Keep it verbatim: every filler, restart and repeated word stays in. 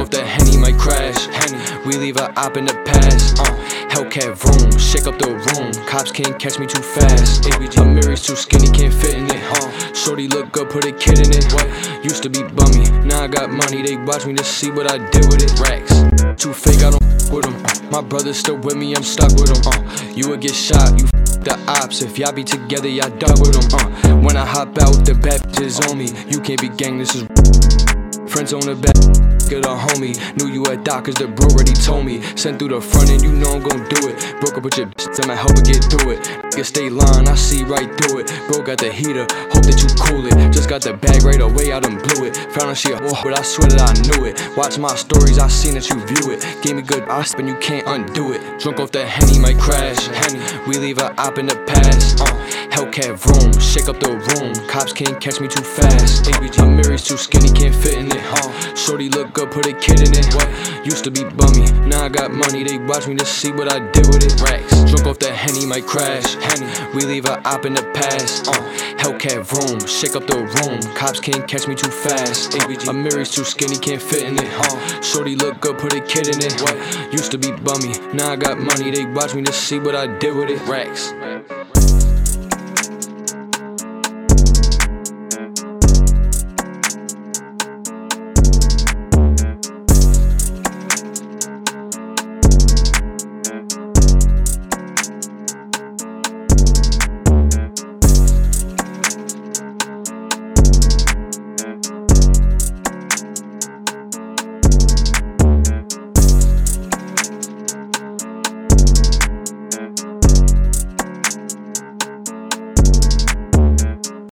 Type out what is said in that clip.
off the Henny, might crash. Henny, we leave a op in the past. Uh, Hellcat vroom, shake up the room. Cops can't catch me too fast. A B G Mary's too skinny, can't fit in it. Uh, Shorty look good, put a kid in it. What? Used to be bummy, now I got money. They watch me to see what I did with it. Racks, too fake, I don't f with them. Uh, my brother's still with me, I'm stuck with them. Uh, you would get shot, you f the ops. If y'all be together, y'all dug with them. Uh, when I hop out, the bad bitches on me. You can't be gang, this is friends on the back. Get a homie, knew you a doc cause the bro already told me. Sent through the front and you know I'm gon' do it. Broke up with your bitch, I'ma help her get through it. Nigga stay lying, I see right through it. Bro got the heater, hope that you cool it. Just got the bag right away, I done blew it. Found out she a whore, but I swear that I knew it. Watch my stories, I seen that you view it. Gave me good odds, and you can't undo it. Drunk off the Henny, might crash. Henny, we leave a op in the past. Uh, Hellcat vroom, shake up the room. Cops can't catch me too fast. A B G Mary's too skinny, can't fit in it. Uh, Shorty look good, put a kid in it. What? Used to be bummy, now I got money. They watch me to see what I did with it. Racks, drunk off the Henny, might crash. Henny, we leave a op in the past. Uh, Hellcat vroom, shake up the room. Cops can't catch me too fast. A B G Mary's too skinny, can't fit in it. Uh, Shorty look good, put a kid in it. What? Used to be bummy, now I got money. They watch me to see what I did with it. Racks.